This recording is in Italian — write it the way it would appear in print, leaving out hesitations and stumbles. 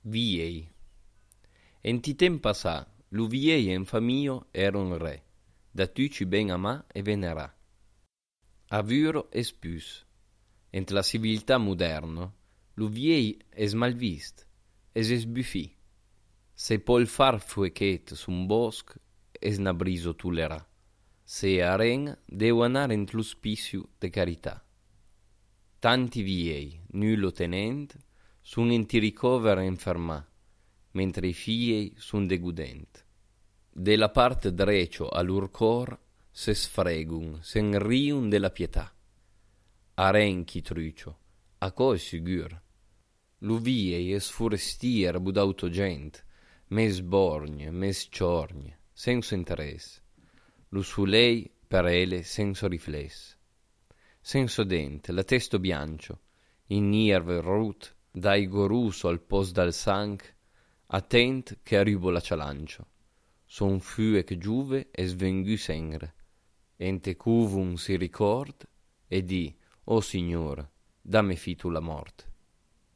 Viei. En ti temp passà, lu viei en famio era un re, da tuci ben amà e venerà. Avuro es pus. Ent la civiltà moderna, lu viei es mal vist, es buffì. Se pol far fuechet sun bosc, es na briso tolerà. Se aren deu anar ent l'ospiciu de carità. Tanti viei, nullo tenent, sun enti ricover infermà, mentre i fiei sun degudent. De la parte drecio a lur cor se sfregun, sen riun della pietà. Aren chi trucio, a co è sigur. Lu viei es forestier budauto gent, mes borgne, mes ciorgne, senso interesse. Lu sulei per ele senso rifless. Senso dente, la testo biancio, in nierve rut, dai goruso al pos dal sang, attent che arrivo la cialancio. Son fue che giuve e svengù sengre, ente cuvum si ricord, e di, o Signore, dammi fitu la morte.